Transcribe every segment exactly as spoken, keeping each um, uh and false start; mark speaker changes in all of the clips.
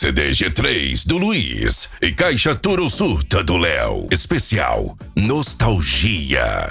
Speaker 1: C D G três do Luiz e Caixa Turo Surta do Léo. Especial Nostalgia.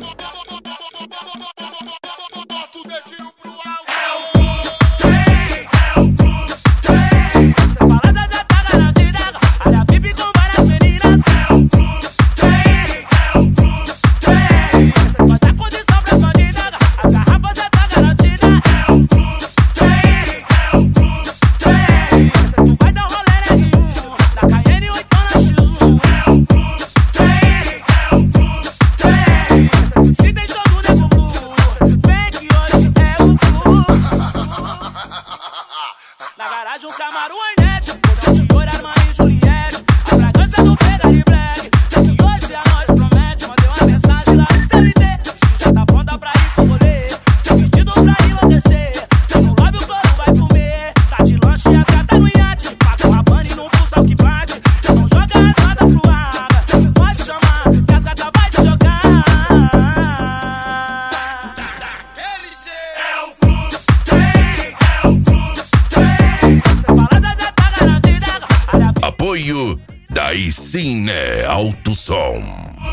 Speaker 1: Apoio Daí Sim Né Alto Som.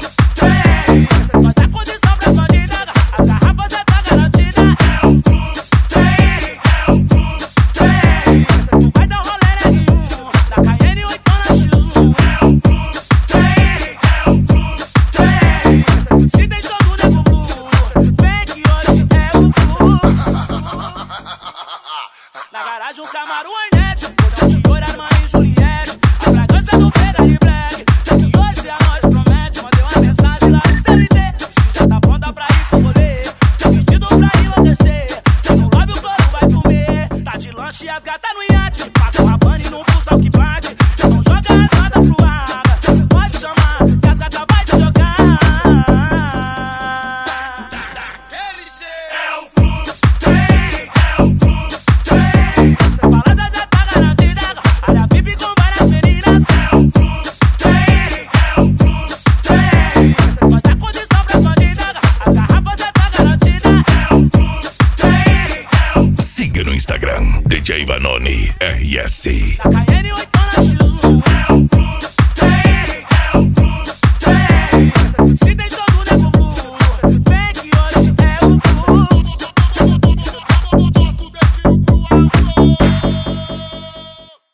Speaker 2: Na garagem um Camaro Hornet, botão de ouro, Armani e Juliette, a fragrância do Ferrari Black, que hoje a nós promete. Mandei uma mensagem lá no C L T, se já tá pronta pra ir pro rolê, tô vestido pra enlouquecer, no lobby o couro vai comer, tá de lanche e as gatas no iate, paga o rabano e não pulsa o que bate, não joga as rodas pro ar, pode chamar que as gatas vai te jogar.
Speaker 1: Siga no Instagram D J Vanoni R S.
Speaker 2: Da Cayenne oito X um.